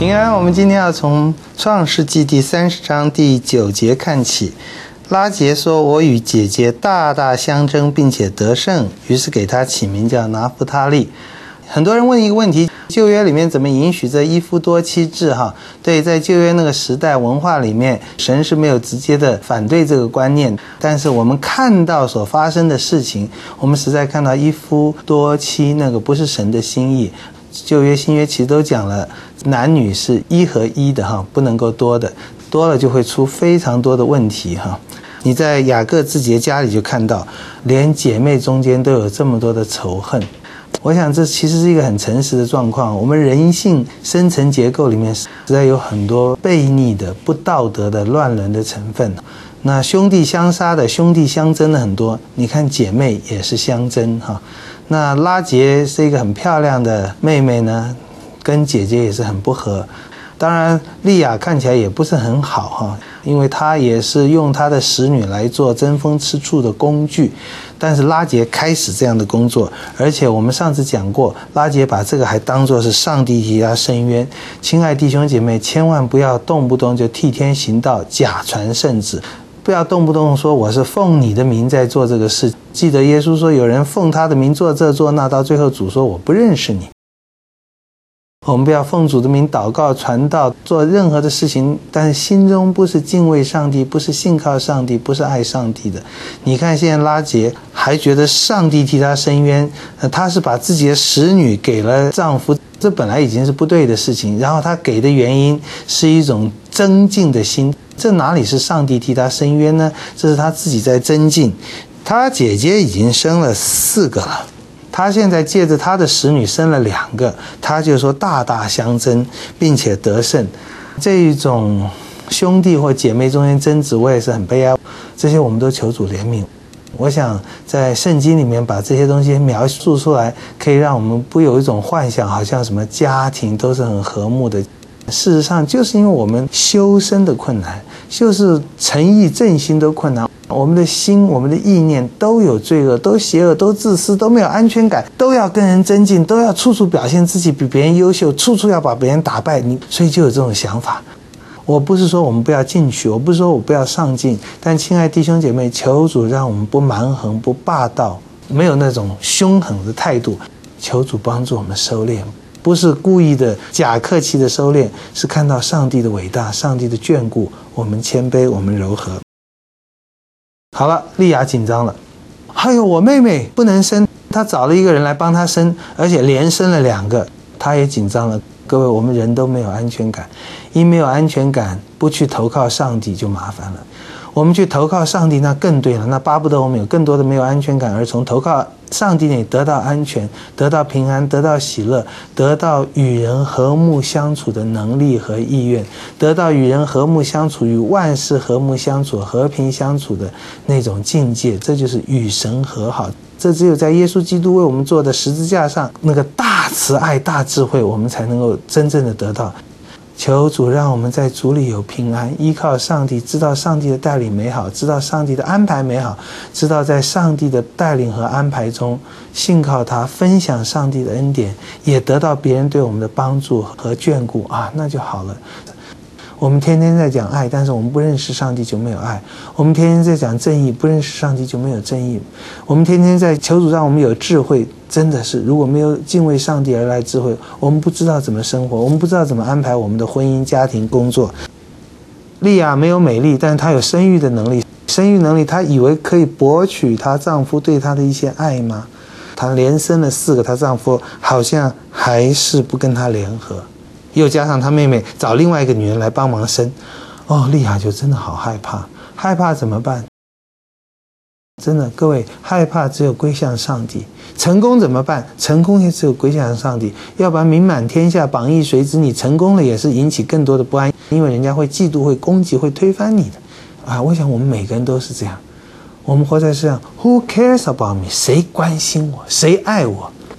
平安，我们今天要从创世纪第30章第9节看起。拉结说：“我与姐姐大大相争，并且得胜，于是给她起名叫拿弗他利。”很多人问一个问题：旧约里面怎么允许这一夫多妻制？对，在旧约那个时代文化里面，神是没有直接的反对这个观念，但是我们看到所发生的事情，我们实在看到一夫多妻那个不是神的心意。旧约新约其实都讲了，男女是一合一的，不能够多的，多了就会出非常多的问题。你在雅各自己的家里就看到，连姐妹中间都有这么多的仇恨。我想这其实是一个很诚实的状况。我们人性深层结构里面实在有很多悖逆的、不道德的、乱伦的成分。那兄弟相杀的、兄弟相争的很多，你看姐妹也是相争。那拉结是一个很漂亮的妹妹呢，跟姐姐也是很不合。当然利亚看起来也不是很好，因为她也是用她的使女来做争风吃醋的工具。但是拉结开始这样的工作，而且我们上次讲过，拉结把这个还当作是上帝替他伸冤。亲爱弟兄姐妹，千万不要动不动就替天行道，假传圣旨。不要动不动说我是奉你的名在做这个事。记得耶稣说有人奉他的名做这做那，到最后主说我不认识你。我们不要奉主的名祷告传道做任何的事情，但是心中不是敬畏上帝，不是信靠上帝，不是爱上帝的。你看现在拉结还觉得上帝替他伸冤，他是把自己的使女给了丈夫，这本来已经是不对的事情，然后他给的原因是一种增进的心，这哪里是上帝替他伸冤呢？这是他自己在增进。他姐姐已经生了4个了，他现在借着他的使女生了2个，他就说大大相争，并且得胜。这一种兄弟或姐妹中间争执，我也是很悲哀。这些我们都求主怜悯。我想在圣经里面把这些东西描述出来，可以让我们不有一种幻想，好像什么家庭都是很和睦的。事实上就是因为我们修身的困难，就是诚意正心的困难，我们的心我们的意念都有罪恶，都邪恶，都自私，都没有安全感，都要跟人争竞，都要处处表现自己比别人优秀，处处要把别人打败，所以就有这种想法。我不是说我们不要进取，我不是说我不要上进，但亲爱弟兄姐妹，求主让我们不蛮横，不霸道，没有那种凶狠的态度。求主帮助我们收敛，不是故意的假客气的收敛，是看到上帝的伟大，上帝的眷顾，我们谦卑，我们柔和。好了，利亚紧张了，还有我妹妹不能生，她找了一个人来帮她生，而且连生了2个，她也紧张了。各位，我们人都没有安全感，一没有安全感，不去投靠上帝就麻烦了。我们去投靠上帝那更对了，那巴不得我们有更多的没有安全感，而从投靠上帝那里得到安全，得到平安，得到喜乐，得到与人和睦相处的能力和意愿，得到与人和睦相处，与万事和睦相处，和平相处的那种境界。这就是与神和好。这只有在耶稣基督为我们做的十字架上那个大慈爱大智慧，我们才能够真正的得到。求主让我们在主里有平安，依靠上帝，知道上帝的带领美好，知道上帝的安排美好，知道在上帝的带领和安排中信靠他，分享上帝的恩典，也得到别人对我们的帮助和眷顾那就好了。我们天天在讲爱，但是我们不认识上帝就没有爱。我们天天在讲正义，不认识上帝就没有正义。我们天天在求主让我们有智慧，真的是如果没有敬畏上帝而来智慧，我们不知道怎么生活，我们不知道怎么安排我们的婚姻家庭工作。利亚没有美丽，但是她有生育的能力，生育能力她以为可以博取她丈夫对她的一些爱吗？她连生了4个，她丈夫好像还是不跟她联合，又加上她妹妹找另外一个女人来帮忙生，利亚就真的好害怕。害怕怎么办？真的，各位，害怕只有归向上帝。成功怎么办？成功也只有归向上帝。要不然名满天下，榜一谁知，你成功了也是引起更多的不安，因为人家会嫉妒，会攻击，会推翻你的。我想我们每个人都是这样。我们活在世上 ，Who cares about me？ 谁关心我？谁爱我？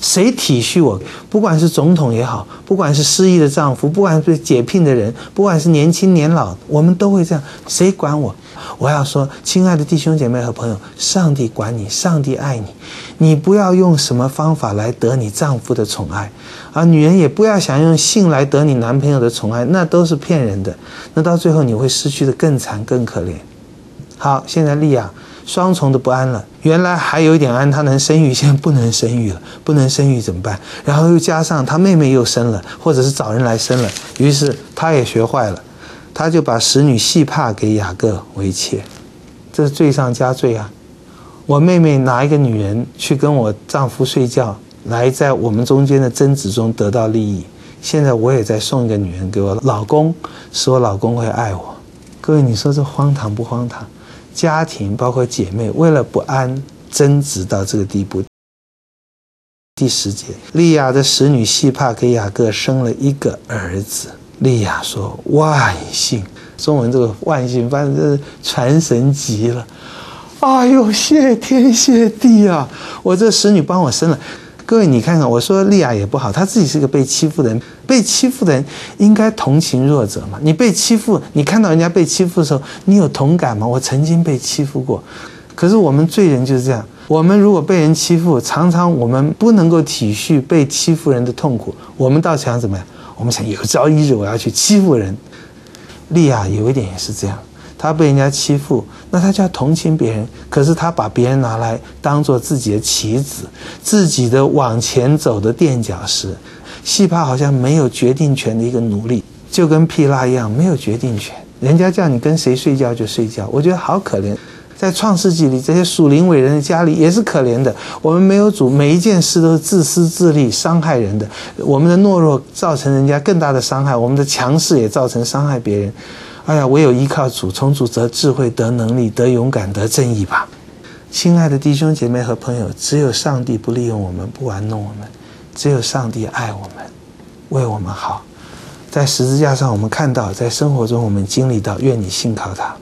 谁体恤我？不管是总统也好，不管是失意的丈夫，不管是解聘的人，不管是年轻年老，我们都会这样。谁管我？我要说，亲爱的弟兄姐妹和朋友，上帝管你，上帝爱你，你不要用什么方法来得你丈夫的宠爱，而女人也不要想用性来得你男朋友的宠爱，那都是骗人的，那到最后你会失去的更惨更可怜。好，现在利亚双重的不安了，原来还有一点安，她能生育，现在不能生育了，不能生育怎么办？然后又加上她妹妹又生了，或者是找人来生了，于是她也学坏了，她就把使女细帕给雅各为妾，这是罪上加罪啊！我妹妹拿一个女人去跟我丈夫睡觉，来在我们中间的争执中得到利益，现在我也在送一个女人给我老公，使我老公会爱我。各位，你说这荒唐不荒唐？家庭包括姐妹为了不安争执到这个地步。第10节，利亚的使女细帕给雅各生了一个儿子。利亚说万幸，中文这个万幸反正是传神级了。哎呦，谢天谢地啊，我这使女帮我生了。各位你看看，我说利亚也不好，她自己是个被欺负的人，被欺负的人应该同情弱者嘛。你被欺负，你看到人家被欺负的时候，你有同感吗？我曾经被欺负过。可是我们罪人就是这样，我们如果被人欺负，常常我们不能够体恤被欺负人的痛苦，我们倒想怎么样？我们想有朝一日我要去欺负人。利亚有一点也是这样，他被人家欺负，那他就要同情别人，可是他把别人拿来当作自己的棋子，自己的往前走的垫脚石。细帕好像没有决定权的一个奴隶，就跟毗拉一样没有决定权，人家叫你跟谁睡觉就睡觉，我觉得好可怜。在创世纪里，这些属灵伟人的家里也是可怜的。我们没有主，每一件事都是自私自利，伤害人的。我们的懦弱造成人家更大的伤害，我们的强势也造成伤害别人。哎呀，唯有依靠主，从主得智慧，得能力，得勇敢，得正义吧。亲爱的弟兄姐妹和朋友，只有上帝不利用我们，不玩弄我们，只有上帝爱我们，为我们好。在十字架上我们看到，在生活中我们经历到，愿你信靠他。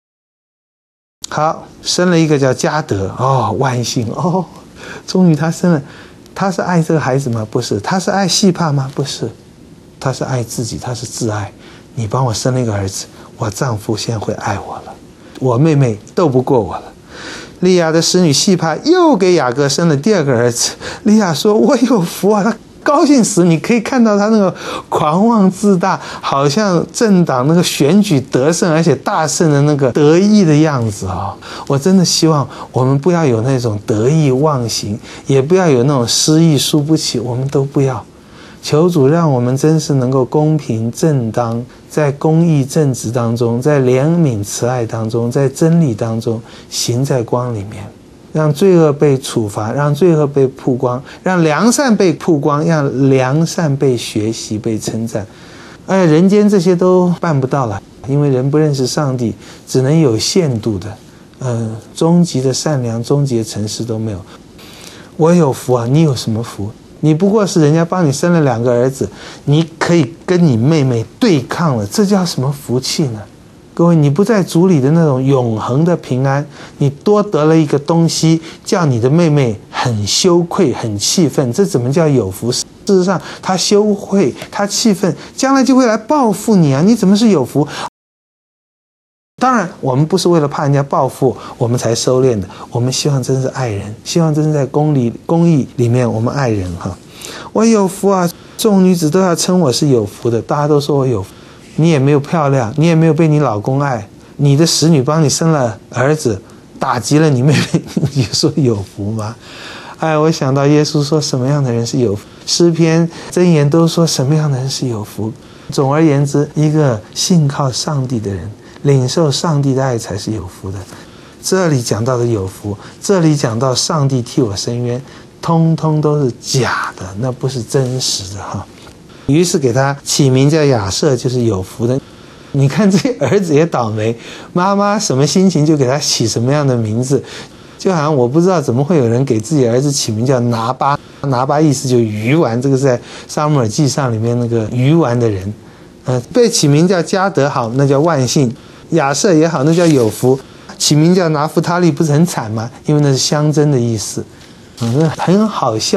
好，生了一个叫迦得，哦，万幸哦，终于他生了。他是爱这个孩子吗？不是。他是爱细帕吗？不是。他是爱自己，他是自爱。你帮我生了一个儿子，我丈夫现在会爱我了，我妹妹斗不过我了。利亚的使女细帕又给雅各生了第2个儿子。利亚说我有福啊，他高兴死。你可以看到他那个狂妄自大，好像政党那个选举得胜而且大胜的那个得意的样子啊！我真的希望我们不要有那种得意忘形，也不要有那种失意输不起，我们都不要。求主让我们真是能够公平正当，在公义正直当中，在怜悯慈爱当中，在真理当中行在光里面，让罪恶被处罚，让罪恶被曝光，让良善被曝光，让良善被学习被称赞。人间这些都办不到了，因为人不认识上帝，只能有限度的终极的善良，终极的诚实都没有。我有福啊，你有什么福？你不过是人家帮你生了2个儿子，你可以跟你妹妹对抗了，这叫什么福气呢？各位，你不在主里的那种永恒的平安，你多得了一个东西，叫你的妹妹很羞愧很气愤，这怎么叫有福？事实上她羞愧她气愤，将来就会来报复你啊！你怎么是有福？当然我们不是为了怕人家报复我们才收敛的，我们希望真是爱人，希望真是在公义里面我们爱人哈。我有福啊，众女子都要称我是有福的，大家都说我有福。你也没有漂亮，你也没有被你老公爱，你的使女帮你生了儿子，打击了你妹妹，你说有福吗？我想到耶稣说什么样的人是有福，诗篇箴言都说什么样的人是有福。总而言之，一个信靠上帝的人，领受上帝的爱才是有福的。这里讲到的有福，这里讲到上帝替我伸冤，通通都是假的，那不是真实的哈。于是给他起名叫亚瑟，就是有福的。你看这儿子也倒霉，妈妈什么心情就给他起什么样的名字，就好像我不知道怎么会有人给自己儿子起名叫拿巴，拿巴意思就鱼丸，这个是在撒母耳记上里面那个鱼丸的人。被起名叫迦得好，那叫万幸；亚瑟也好，那叫有福。起名叫拿弗他利不是很惨吗？因为那是相争的意思。很好笑。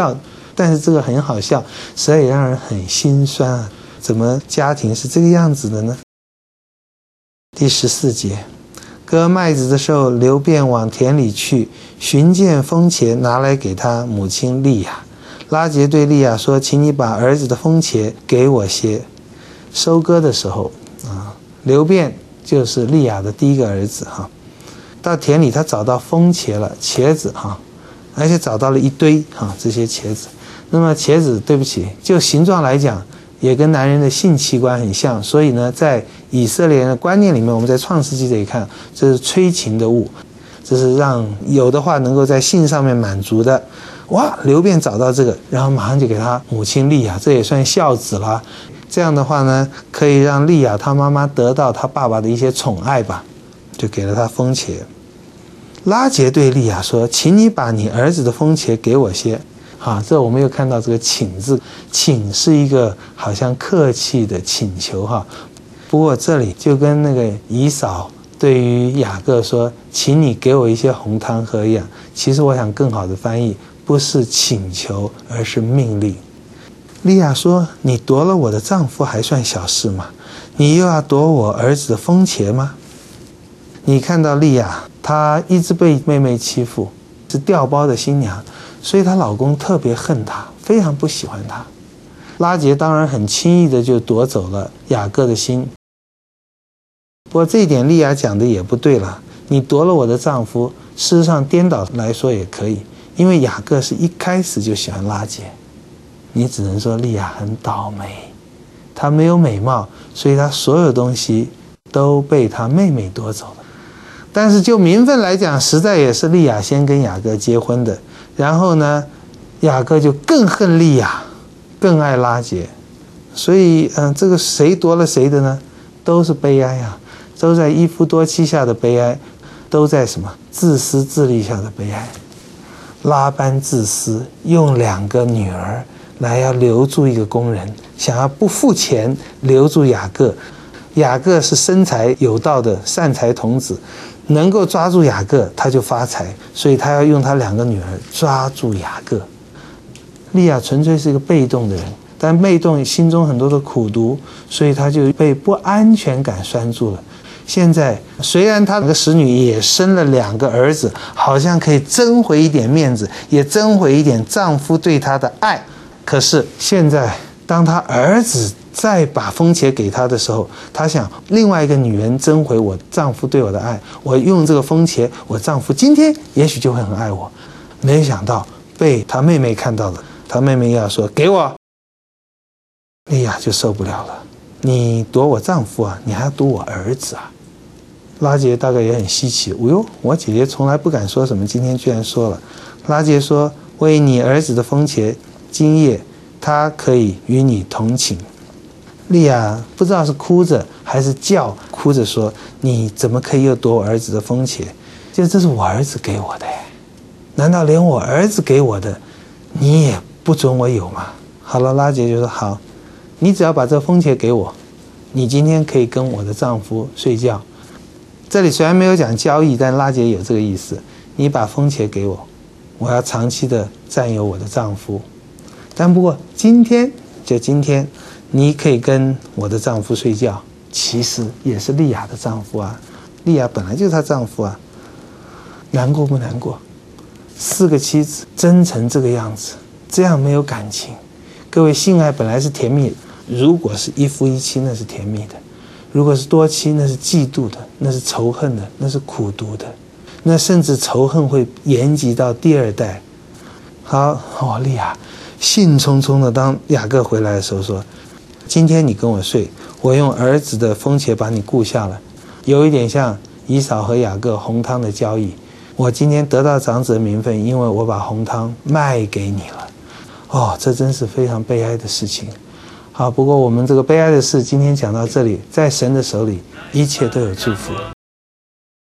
但是这个很好笑，实在也让人很心酸啊！怎么家庭是这个样子的呢？第14节，割麦子的时候，流便往田里去，寻见风茄，拿来给他母亲利亚。拉结对利亚说：“请你把儿子的风茄给我些。”收割的时候流便就是利亚的第一个儿子到田里他找到风茄了，茄子而且找到了一堆这些茄子。那么茄子，对不起，就形状来讲，也跟男人的性器官很像，所以呢，在以色列人的观念里面，我们在创世纪这里看，这是催情的物，这是让有的话能够在性上面满足的。哇，流便找到这个，然后马上就给他母亲利亚，这也算孝子了。这样的话呢，可以让利亚他妈妈得到他爸爸的一些宠爱吧，就给了他风茄。拉结对利亚说：“请你把你儿子的风茄给我些。”这我们又看到这个请字，请是一个好像客气的请求不过这里就跟那个以扫对于雅各说：“请你给我一些红汤喝一样。”其实我想更好的翻译，不是请求，而是命令。利亚说：“你夺了我的丈夫还算小事吗？你又要夺我儿子的风茄吗？”你看到利亚，她一直被妹妹欺负，是调包的新娘，所以她老公特别恨她，非常不喜欢她。拉结当然很轻易的就夺走了雅各的心。不过这一点利亚讲的也不对了，你夺了我的丈夫，事实上颠倒来说也可以，因为雅各是一开始就喜欢拉结。你只能说利亚很倒霉，她没有美貌，所以她所有东西都被她妹妹夺走了。但是就名分来讲，实在也是利亚先跟雅各结婚的，然后呢，雅各就更恨利亚，更爱拉结，所以这个谁夺了谁的呢？都是悲哀都在一夫多妻下的悲哀，都在什么自私自利下的悲哀。拉班自私，用2个女儿来要留住一个工人，想要不付钱留住雅各。雅各是身材有道的善财童子，能够抓住雅各他就发财，所以他要用他2个女儿抓住雅各。利亚纯粹是一个被动的人，但被动心中很多的苦毒，所以他就被不安全感拴住了。现在虽然他的使女也生了2个儿子，好像可以争回一点面子，也争回一点丈夫对她的爱，可是现在当他儿子再把风茄给他的时候，他想另外一个女人争回我丈夫对我的爱，我用这个风茄，我丈夫今天也许就会很爱我。没想到被他妹妹看到了，他妹妹要说给我，利亚就受不了了，你夺我丈夫你还要夺我儿子拉结大概也很稀奇，我姐姐从来不敢说什么，今天居然说了。拉结说：“为你儿子的风茄，今夜他可以与你同寝。”利亚不知道是哭着还是叫，哭着说：“你怎么可以又夺我儿子的风茄？这是我儿子给我的，难道连我儿子给我的你也不准我有吗？”好了，拉结就说：“好，你只要把这风茄给我，你今天可以跟我的丈夫睡觉。”这里虽然没有讲交易，但拉结有这个意思，你把风茄给我，我要长期的占有我的丈夫。但不过今天你可以跟我的丈夫睡觉，其实也是利亚的丈夫利亚本来就是她丈夫难过不难过？4个妻子争成这个样子，这样没有感情。各位，性爱本来是甜蜜的，如果是一夫一妻那是甜蜜的，如果是多妻那是嫉妒的，那是仇恨的，那是苦毒的，那甚至仇恨会延及到第2代。好，利亚兴冲冲的当雅各回来的时候说：“今天你跟我睡，我用儿子的风茄把你顾下了。”有一点像以扫和雅各红汤的交易，我今天得到长子的名分，因为我把红汤卖给你了。这真是非常悲哀的事情。好，不过我们这个悲哀的事今天讲到这里，在神的手里一切都有祝福。